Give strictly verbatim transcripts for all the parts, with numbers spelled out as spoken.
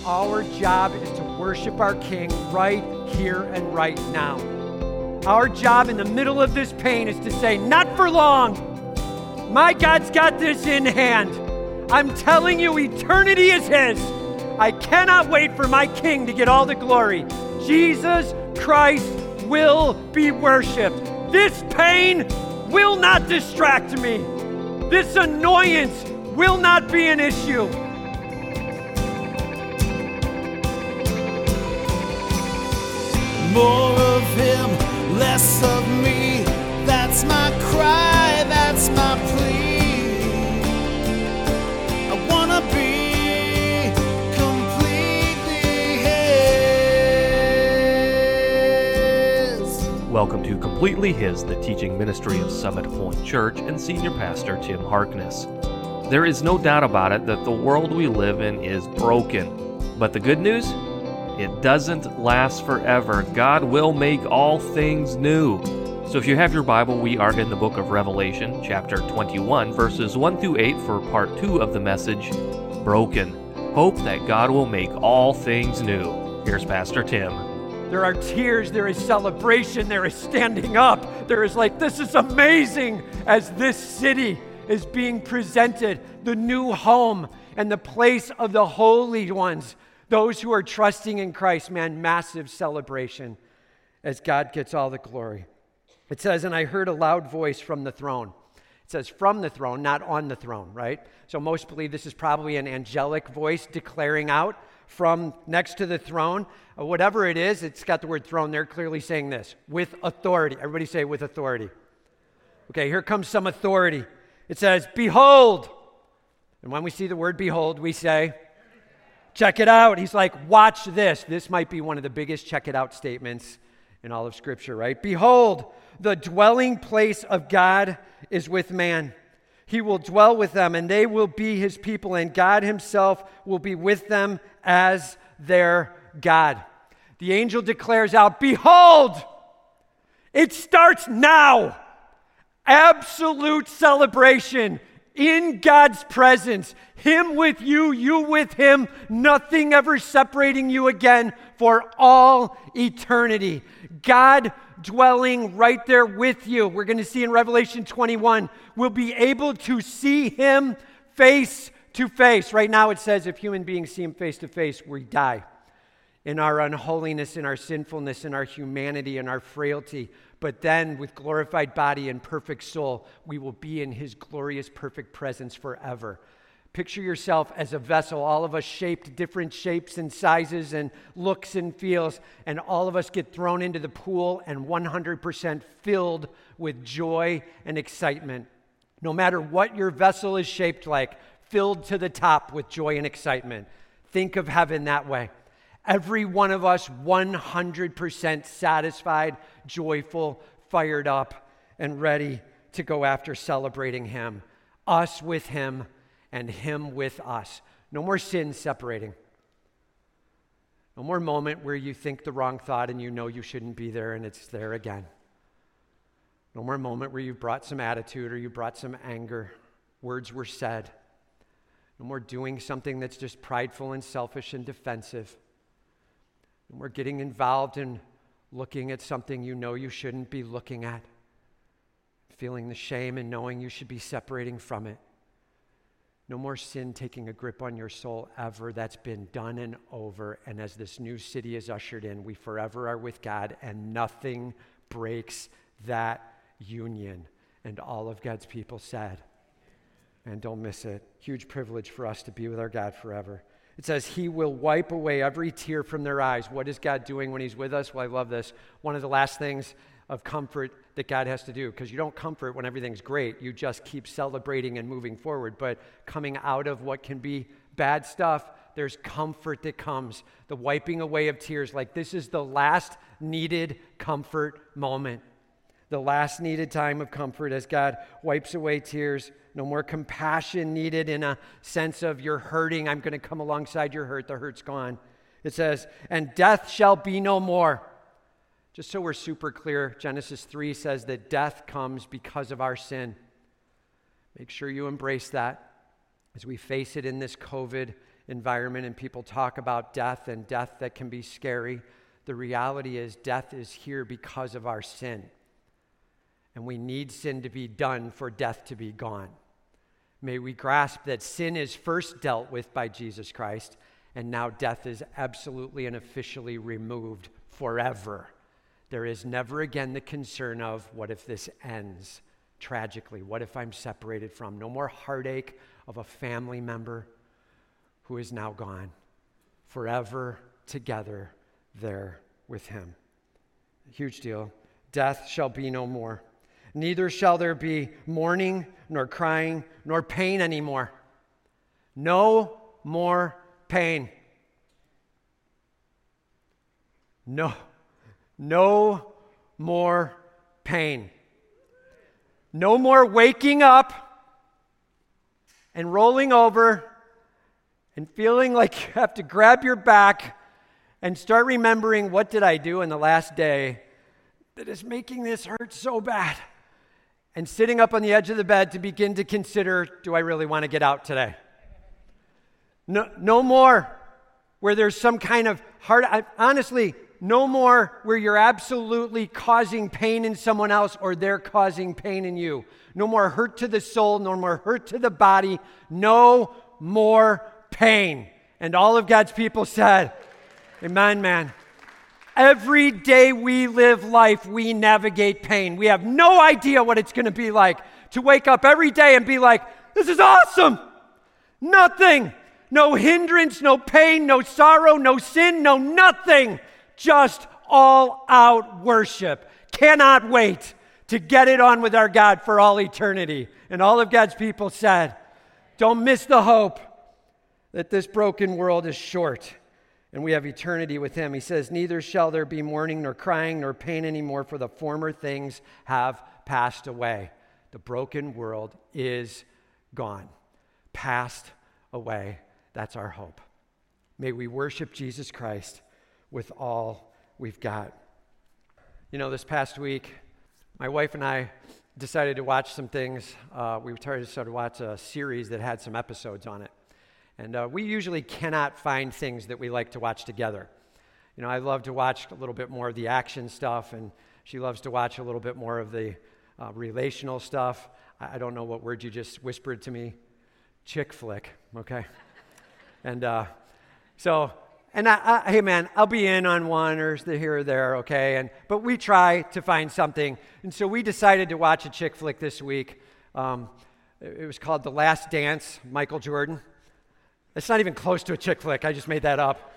our job is to worship our King right here and right now. Our job in the middle of this pain is to say, not for long. My God's got this in hand. I'm telling you, eternity is His. I cannot wait for my King to get all the glory. Jesus Christ will be worshiped. This pain will not distract me. This annoyance will not be an issue. More of Him, less of me. That's my cry, that's my plea. I wanna be completely His. Welcome to Completely His, the teaching ministry of Summit Point Church and Senior Pastor Tim Harkness. There is no doubt about it that the world we live in is broken. But the good news? It doesn't last forever. God will make all things new. So if you have your Bible, we are in the book of Revelation, chapter twenty-one, verses one through eight for part two of the message, Broken. Hope that God will make all things new. Here's Pastor Tim. There are tears, there is celebration, there is standing up. There is like, this is amazing as this city is being presented, the new home and the place of the holy ones, those who are trusting in Christ. Man, massive celebration as God gets all the glory. It says, and I heard a loud voice from the throne. It says from the throne, not on the throne, right? So most believe this is probably an angelic voice declaring out from next to the throne. Uh, whatever it is, it's got the word throne there, clearly saying this, with authority. Everybody say with authority. Okay, here comes some authority. It says, behold. And when we see the word behold, we say, check it out. He's like, watch this. This might be one of the biggest check it out statements in all of Scripture, right? Behold, the dwelling place of God is with man. He will dwell with them, and they will be His people, and God Himself will be with them as their God. The angel declares out, behold, it starts now. Absolute celebration in God's presence. Him with you, you with Him, nothing ever separating you again for all eternity. God dwelling right there with you. We're going to see in Revelation twenty-one, we'll be able to see Him face to face. Right now it says if human beings see Him face to face, we die in our unholiness, in our sinfulness, in our humanity, in our frailty. But then with glorified body and perfect soul, we will be in His glorious, perfect presence forever. Picture yourself as a vessel, all of us shaped different shapes and sizes and looks and feels, and all of us get thrown into the pool and one hundred percent filled with joy and excitement. No matter what your vessel is shaped like, filled to the top with joy and excitement. Think of heaven that way. Every one of us one hundred percent satisfied, joyful, fired up, and ready to go after celebrating Him. Us with Him and Him with us. No more sin separating. No more moment where you think the wrong thought and you know you shouldn't be there and it's there again. No more moment where you brought some attitude or you brought some anger. Words were said. No more doing something that's just prideful and selfish and defensive. And we're getting involved in looking at something you know you shouldn't be looking at, feeling the shame and knowing you should be separating from it. No more sin taking a grip on your soul ever. That's been done and over. And as this new city is ushered in, we forever are with God, and nothing breaks that union. And all of God's people said, and don't miss it. Huge privilege for us to be with our God forever. It says He will wipe away every tear from their eyes. What is God doing when He's with us? Well, I love this. One of the last things of comfort that God has to do, because you don't comfort when everything's great. You just keep celebrating and moving forward. But coming out of what can be bad stuff, there's comfort that comes. The wiping away of tears. Like this is the last needed comfort moment. The last needed time of comfort as God wipes away tears. No more compassion needed in a sense of you're hurting. I'm going to come alongside your hurt. The hurt's gone. It says, and death shall be no more. Just so we're super clear, Genesis three says that death comes because of our sin. Make sure you embrace that as we face it in this COVID environment and people talk about death and death that can be scary. The reality is death is here because of our sin. And we need sin to be done for death to be gone. May we grasp that sin is first dealt with by Jesus Christ, and now death is absolutely and officially removed forever. There is never again the concern of, what if this ends tragically? What if I'm separated from? No more heartache of a family member who is now gone. Forever together there with him. Huge deal. Death shall be no more. Neither shall there be mourning, nor crying, nor pain anymore. No more pain. No, no more pain. No more waking up and rolling over and feeling like you have to grab your back and start remembering, what did I do in the last day that is making this hurt so bad? And sitting up on the edge of the bed to begin to consider, do I really want to get out today? No, no more where there's some kind of hard, I, honestly, no more where you're absolutely causing pain in someone else or they're causing pain in you. No more hurt to the soul, no more hurt to the body, no more pain. And all of God's people said, amen, man. Every day we live life, we navigate pain. We have no idea what it's going to be like to wake up every day and be like, this is awesome. Nothing. No hindrance, no pain, no sorrow, no sin, no nothing. Just all out worship. Cannot wait to get it on with our God for all eternity. And all of God's people said, don't miss the hope that this broken world is short and we have eternity with him. He says, neither shall there be mourning, nor crying, nor pain anymore, for the former things have passed away. The broken world is gone. Passed away. That's our hope. May we worship Jesus Christ with all we've got. You know, this past week, my wife and I decided to watch some things. Uh, we started to watch a series that had some episodes on it. And uh, we usually cannot find things that we like to watch together. You know, I love to watch a little bit more of the action stuff, and she loves to watch a little bit more of the uh, relational stuff. I, I don't know what word you just whispered to me. Chick flick, okay? and uh, so, and I, I, hey man, I'll be in on one or the here or there, okay? And but we try to find something. And so we decided to watch a chick flick this week. Um, it, it was called The Last Dance, Michael Jordan. It's not even close to a chick flick. I just made that up.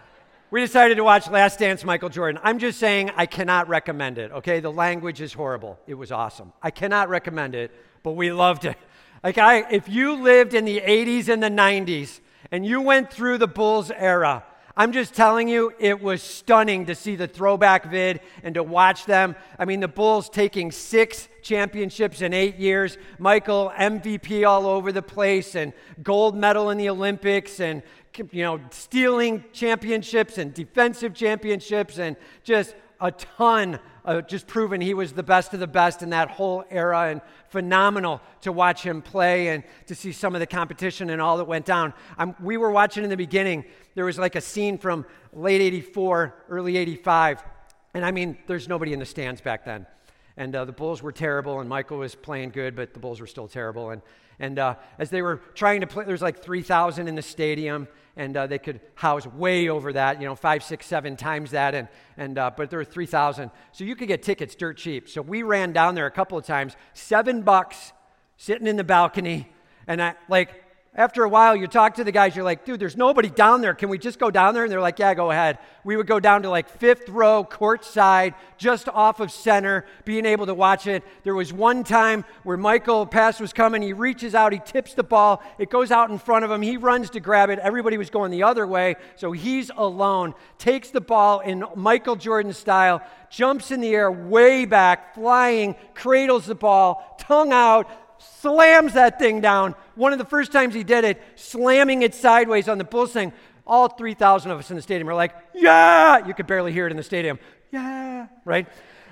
We decided to watch Last Dance, Michael Jordan. I'm just saying I cannot recommend it, okay? The language is horrible. It was awesome. I cannot recommend it, but we loved it. Like I, if you lived in the eighties and the nineties and you went through the Bulls era, I'm just telling you, it was stunning to see the throwback vid and to watch them. I mean, the Bulls taking six championships in eight years, Michael M V P all over the place, and gold medal in the Olympics, and you know, stealing championships and defensive championships, and just a ton of just proving he was the best of the best in that whole era, and phenomenal to watch him play and to see some of the competition and all that went down. I'm, we were watching in the beginning, there was like a scene from late eighty-four, early eighty-five, and I mean, there's nobody in the stands back then. And uh, the Bulls were terrible, and Michael was playing good, but the Bulls were still terrible. And and uh, as they were trying to play, there was like three thousand in the stadium, and uh, they could house way over that, you know, five, six, seven times that. And and uh, but there were three thousand, so you could get tickets dirt cheap. So we ran down there a couple of times, seven bucks, sitting in the balcony, and I like. After a while, you talk to the guys, you're like, dude, there's nobody down there. Can we just go down there? And they're like, yeah, go ahead. We would go down to like fifth row, court side, just off of center, being able to watch it. There was one time where Michael, pass was coming, he reaches out, he tips the ball, it goes out in front of him, he runs to grab it. Everybody was going the other way, so he's alone, takes the ball in Michael Jordan style, jumps in the air way back, flying, cradles the ball, tongue out, slams that thing down. One of the first times he did it, slamming it sideways on the Bulls thing. All three thousand of us in the stadium were like, yeah! You could barely hear it in the stadium. Yeah, right?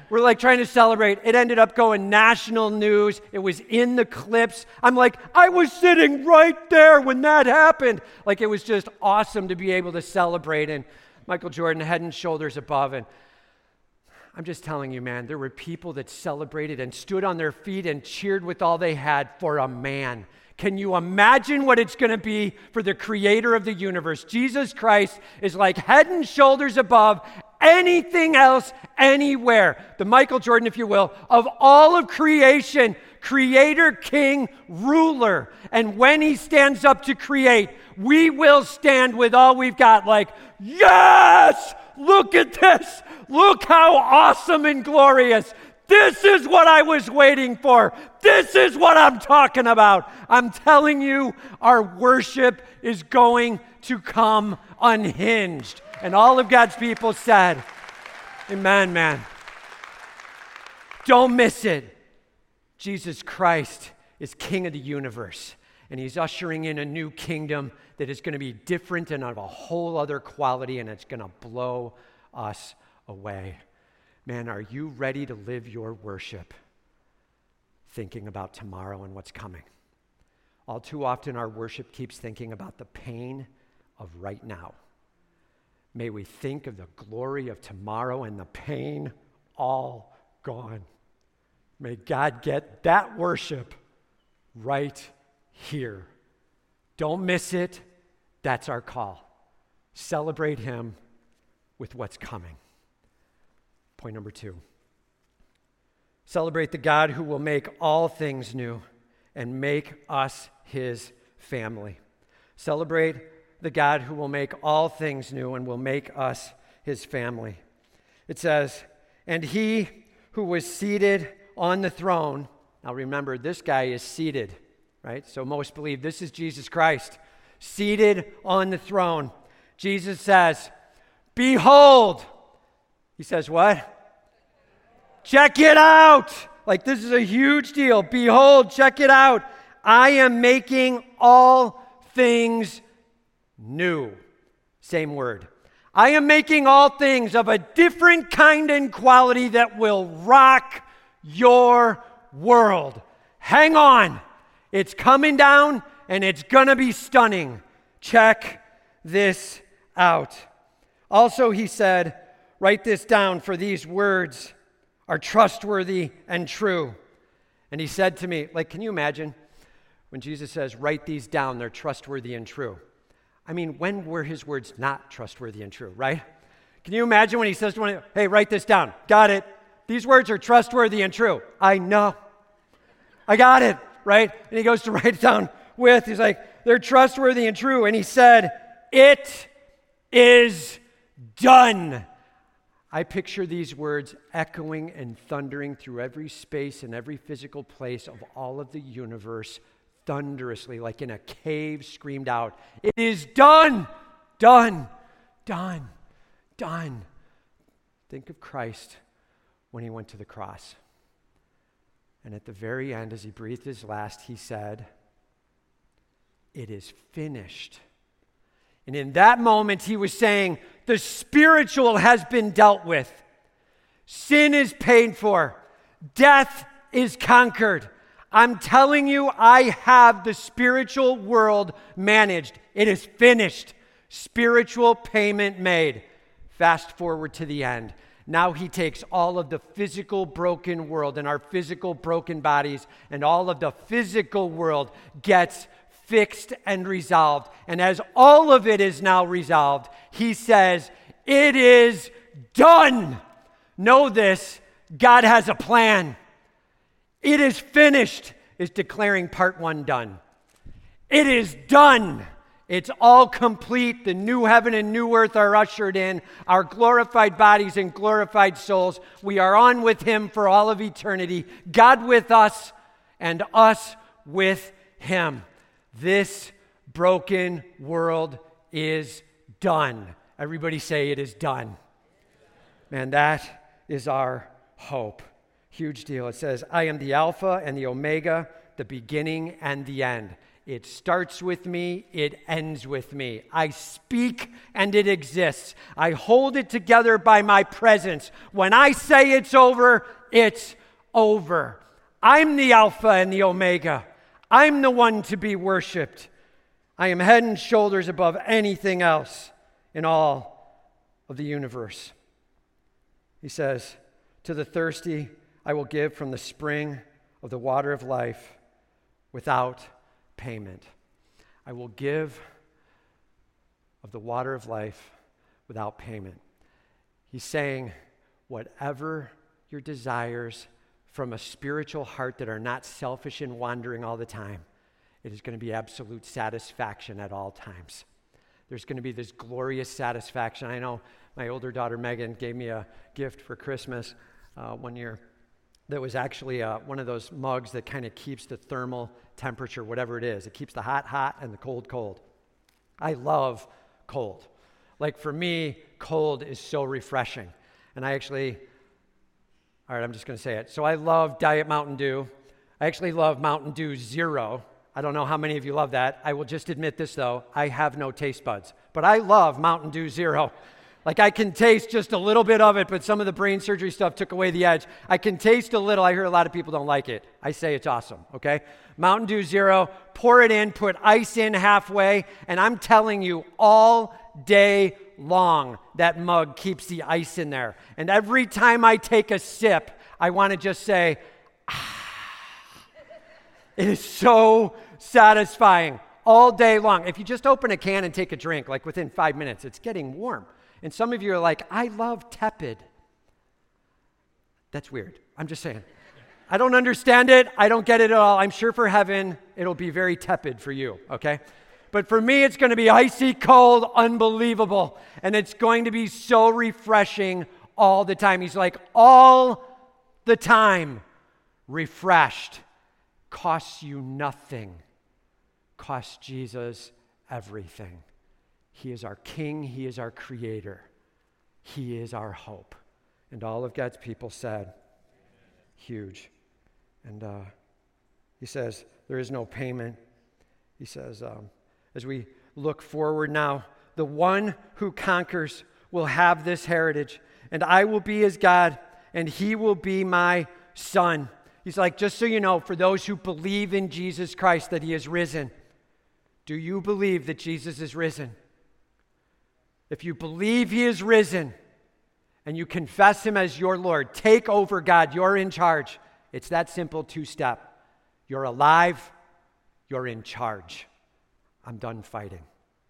We're like trying to celebrate. It ended up going national news. It was in the clips. I'm like, I was sitting right there when that happened. Like, it was just awesome to be able to celebrate. And Michael Jordan head and shoulders above. And I'm just telling you, man, there were people that celebrated and stood on their feet and cheered with all they had for a man. Can you imagine what it's going to be for the creator of the universe? Jesus Christ is like head and shoulders above anything else, anywhere. The Michael Jordan, if you will, of all of creation, creator, king, ruler. And when he stands up to create, we will stand with all we've got like, yes, look at this. Look how awesome and glorious. This is what I was waiting for. This is what I'm talking about. I'm telling you, our worship is going to come unhinged. And all of God's people said, amen, man. Don't miss it. Jesus Christ is King of the universe, and he's ushering in a new kingdom that is going to be different and of a whole other quality, and it's going to blow us away. Man, are you ready to live your worship thinking about tomorrow and what's coming? All too often, our worship keeps thinking about the pain of right now. May we think of the glory of tomorrow and the pain all gone. May God get that worship right here. Don't miss it. That's our call. Celebrate him with what's coming. Point number two. Celebrate the God who will make all things new and make us his family. Celebrate the God who will make all things new and will make us his family. It says, and he who was seated on the throne. Now remember, this guy is seated, right? So most believe this is Jesus Christ, seated on the throne. Jesus says, behold. He says what? Check it out. Like, this is a huge deal. Behold, check it out. I am making all things new. Same word. I am making all things of a different kind and quality that will rock your world. Hang on. It's coming down and it's going to be stunning. Check this out. Also, he said, write this down, for these words are trustworthy and true. And he said to me, like, can you imagine when Jesus says, write these down, they're trustworthy and true? I mean, when were his words not trustworthy and true, right? Can you imagine when he says to one, hey, write this down. Got it. These words are trustworthy and true. I know. I got it, right? And he goes to write it down with, he's like, they're trustworthy and true. And he said, it is done. I picture these words echoing and thundering through every space and every physical place of all of the universe, thunderously, like in a cave, screamed out, it is done, done, done, done. Think of Christ when he went to the cross. And at the very end, as he breathed his last, he said, it is finished. And in that moment, he was saying, the spiritual has been dealt with. Sin is paid for. Death is conquered. I'm telling you, I have the spiritual world managed. It is finished. Spiritual payment made. Fast forward to the end. Now he takes all of the physical broken world and our physical broken bodies, and all of the physical world gets fixed and resolved. And as all of it is now resolved, he says, it is done. Know this, God has a plan. It is finished is declaring part one done. It is done. It's all complete. The new heaven and new earth are ushered in. Our glorified bodies and glorified souls. We are on with him for all of eternity. God with us and us with him. This broken world is done. Everybody say it is done. Man, that is our hope. Huge deal. It says, I am the Alpha and the Omega, the beginning and the end. It starts with me, it ends with me. I speak and it exists. I hold it together by my presence. When I say it's over, it's over. I'm the Alpha and the Omega. I'm the one to be worshiped. I am head and shoulders above anything else in all of the universe. He says, to the thirsty, I will give from the spring of the water of life without payment. I will give of the water of life without payment. He's saying, whatever your desires from a spiritual heart that are not selfish and wandering all the time, it is going to be absolute satisfaction at all times. There's going to be this glorious satisfaction. I know my older daughter Megan gave me a gift for Christmas uh, one year that was actually uh, one of those mugs that kind of keeps the thermal temperature, whatever it is. It keeps the hot hot and the cold cold. I love cold. Like for me, cold is so refreshing. And I actually, all right, I'm just going to say it. So I love Diet Mountain Dew. I actually love Mountain Dew Zero. I don't know how many of you love that. I will just admit this, though. I have no taste buds. But I love Mountain Dew Zero. Like I can taste just a little bit of it, but some of the brain surgery stuff took away the edge. I can taste a little. I hear a lot of people don't like it. I say it's awesome, okay? Mountain Dew Zero, pour it in, put ice in halfway, and I'm telling you, all day long, that mug keeps the ice in there. And every time I take a sip, I want to just say, ah. It is so satisfying all day long. If you just open a can and take a drink, like within five minutes, it's getting warm. And some of you are like, I love tepid. That's weird. I'm just saying. I don't understand it. I don't get it at all. I'm sure for heaven, it'll be very tepid for you, okay? But for me, it's going to be icy cold, unbelievable. And it's going to be so refreshing all the time. He's like, all the time, refreshed. Costs you nothing. Costs Jesus everything. He is our King. He is our Creator. He is our hope. And all of God's people said, huge. And uh, he says, there is no payment. He says, um, as we look forward now, the one who conquers will have this heritage, and I will be his God, and he will be my son. He's like, just so you know, for those who believe in Jesus Christ that he is risen, do you believe that Jesus is risen? If you believe he is risen and you confess him as your Lord, take over, God, you're in charge. It's that simple two-step. You're alive, you're in charge. I'm done fighting.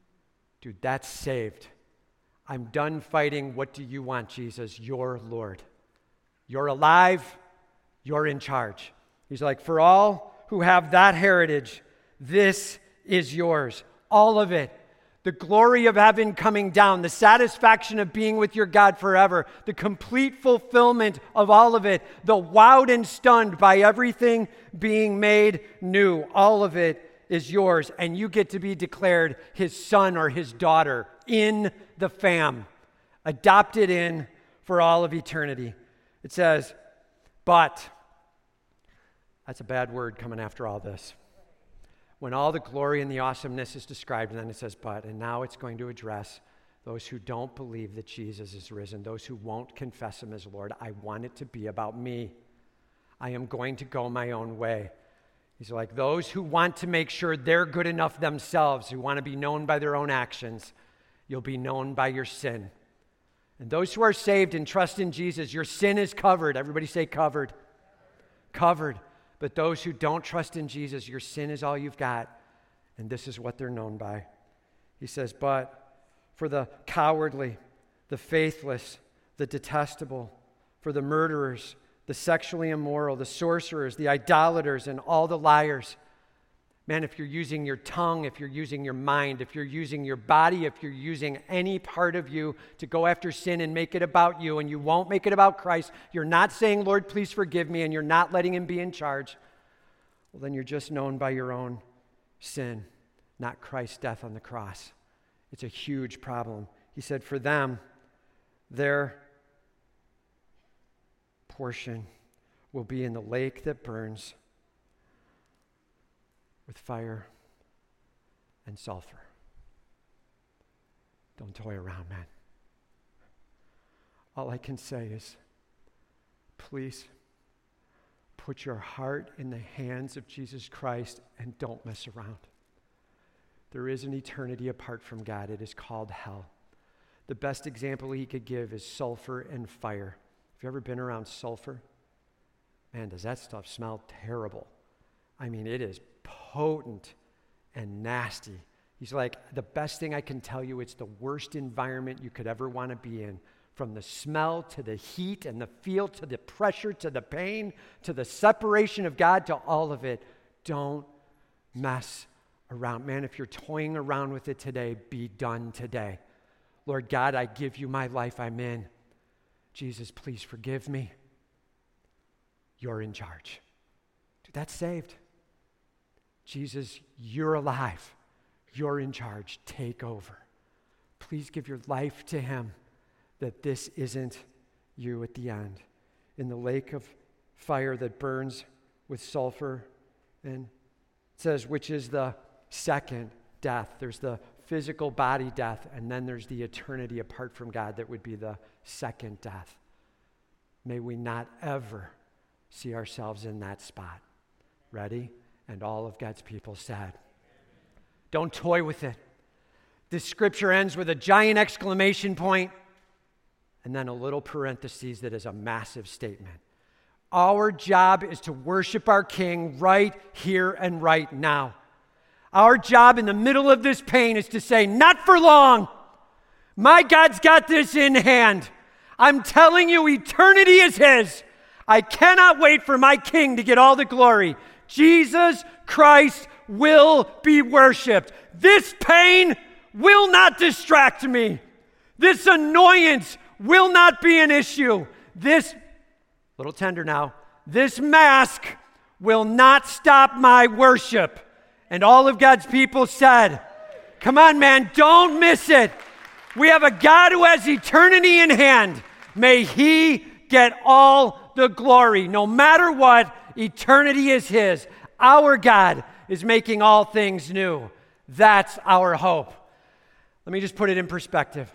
Dude, that's saved. I'm done fighting. What do you want, Jesus? You're Lord. You're alive, you're in charge. He's like, for all who have that heritage, this is yours. All of it. The glory of heaven coming down, the satisfaction of being with your God forever, the complete fulfillment of all of it, the wowed and stunned by everything being made new. All of it is yours, and you get to be declared his son or his daughter in the fam, adopted in for all of eternity. It says, but, that's a bad word coming after all this. When all the glory and the awesomeness is described, and then it says, but, and now it's going to address those who don't believe that Jesus is risen, those who won't confess him as Lord. I want it to be about me. I am going to go my own way. He's like, those who want to make sure they're good enough themselves, who want to be known by their own actions, you'll be known by your sin. And those who are saved and trust in Jesus, your sin is covered. Everybody say covered. Covered. But those who don't trust in Jesus, your sin is all you've got. And this is what they're known by. He says, but for the cowardly, the faithless, the detestable, for the murderers, the sexually immoral, the sorcerers, the idolaters, and all the liars. Man, if you're using your tongue, if you're using your mind, if you're using your body, if you're using any part of you to go after sin and make it about you, and you won't make it about Christ, you're not saying, Lord, please forgive me, and you're not letting him be in charge, well, then you're just known by your own sin, not Christ's death on the cross. It's a huge problem. He said, for them, their portion will be in the lake that burns with fire and sulfur. Don't toy around, man. All I can say is, please put your heart in the hands of Jesus Christ and don't mess around. There is an eternity apart from God. It is called hell. The best example he could give is sulfur and fire. Have you ever been around sulfur? Man, does that stuff smell terrible. I mean, it is potent and nasty. He's like, the best thing I can tell you, it's the worst environment you could ever want to be in. From the smell to the heat and the feel to the pressure to the pain to the separation of God to all of it. Don't mess around. Man, if you're toying around with it today, be done today. Lord God, I give you my life. I'm in. Jesus, please forgive me. You're in charge. Dude, that's saved. Jesus, you're alive. You're in charge. Take over. Please give your life to him, that this isn't you at the end. In the lake of fire that burns with sulfur, and it says, which is the second death. There's the physical body death, and then there's the eternity apart from God that would be the second death. May we not ever see ourselves in that spot. Ready? And all of God's people said, don't toy with it. This scripture ends with a giant exclamation point and then a little parenthesis that is a massive statement. Our job is to worship our King right here and right now. Our job in the middle of this pain is to say, not for long. My God's got this in hand. I'm telling you, eternity is his. I cannot wait for my King to get all the glory. Jesus Christ will be worshiped. This pain will not distract me. This annoyance will not be an issue. This, little tender now, this mask will not stop my worship. And all of God's people said, come on, man, don't miss it. We have a God who has eternity in hand. May he get all the glory. No matter what, eternity is his. Our God is making all things new. That's our hope. Let me just put it in perspective.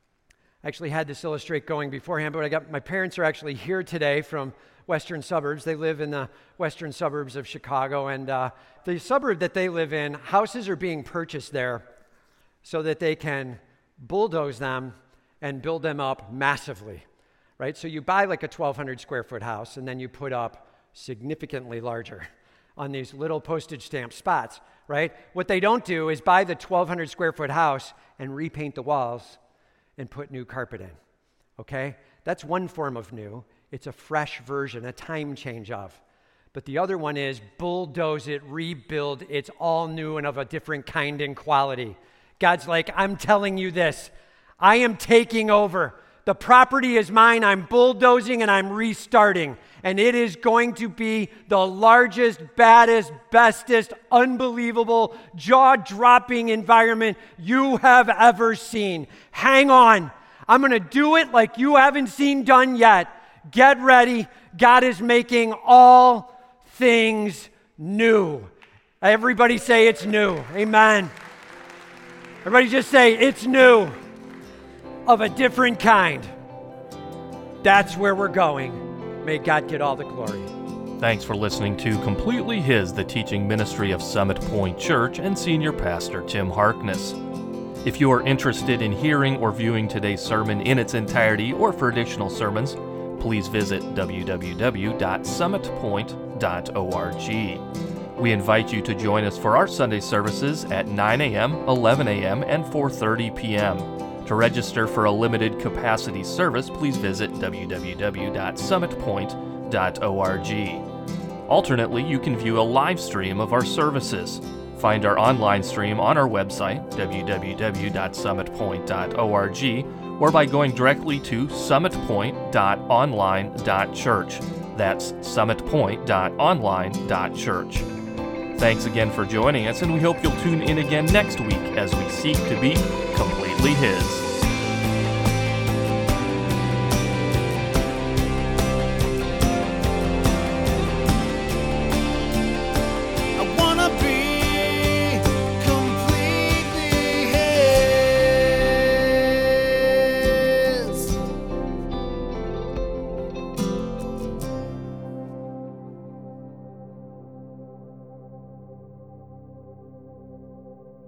I actually had this illustrate going beforehand, but I got my parents are actually here today from western suburbs. They live in the western suburbs of Chicago, and uh, the suburb that they live in, houses are being purchased there so that they can bulldoze them and build them up massively, right? So you buy like a twelve hundred square foot house, and then you put up significantly larger on these little postage stamp spots, right? What they don't do is buy the twelve hundred square foot house and repaint the walls and put new carpet in, okay? That's one form of new. It's a fresh version, a time change of. But the other one is bulldoze it, rebuild. It's all new and of a different kind and quality. God's like, I'm telling you this. I am taking over. The property is mine. I'm bulldozing and I'm restarting. And it is going to be the largest, baddest, bestest, unbelievable, jaw-dropping environment you have ever seen. Hang on. I'm going to do it like you haven't seen done yet. Get ready. God is making all things new. Everybody say it's new. Amen. Everybody just say it's new. Of a different kind. That's where we're going. May God get all the glory. Thanks for listening to Completely His, the teaching ministry of Summit Point Church and Senior Pastor Tim Harkness. If you are interested in hearing or viewing today's sermon in its entirety or for additional sermons, please visit w w w dot summit point dot org. We invite you to join us for our Sunday services at nine a.m., eleven a.m., and four thirty p.m. To register for a limited capacity service, please visit w w w dot summit point dot org. Alternately, you can view a live stream of our services. Find our online stream on our website, w w w dot summit point dot org, or by going directly to summit point dot online dot church. That's summit point dot online dot church. Thanks again for joining us, and we hope you'll tune in again next week as we seek to be completely His.